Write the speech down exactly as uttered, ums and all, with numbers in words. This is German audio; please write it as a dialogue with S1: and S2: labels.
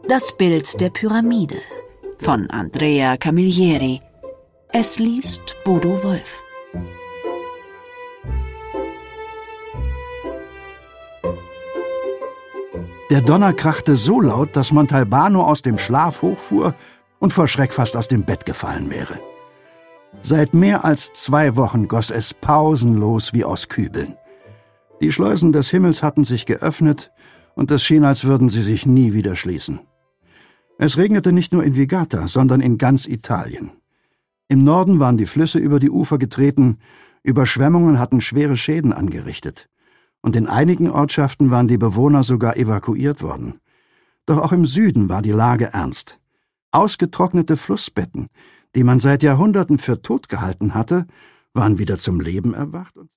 S1: Das Bild der Pyramide von Andrea Camilleri. Es liest Bodo Wolf.
S2: Der Donner krachte so laut, dass Montalbano aus dem Schlaf hochfuhr und vor Schreck fast aus dem Bett gefallen wäre. Seit mehr als zwei Wochen goss es pausenlos wie aus Kübeln. Die Schleusen des Himmels hatten sich geöffnet, und es schien, als würden sie sich nie wieder schließen. Es regnete nicht nur in Vigata, sondern in ganz Italien. Im Norden waren die Flüsse über die Ufer getreten, Überschwemmungen hatten schwere Schäden angerichtet. Und in einigen Ortschaften waren die Bewohner sogar evakuiert worden. Doch auch im Süden war die Lage ernst. Ausgetrocknete Flussbetten, die man seit Jahrhunderten für tot gehalten hatte, waren wieder zum Leben erwacht und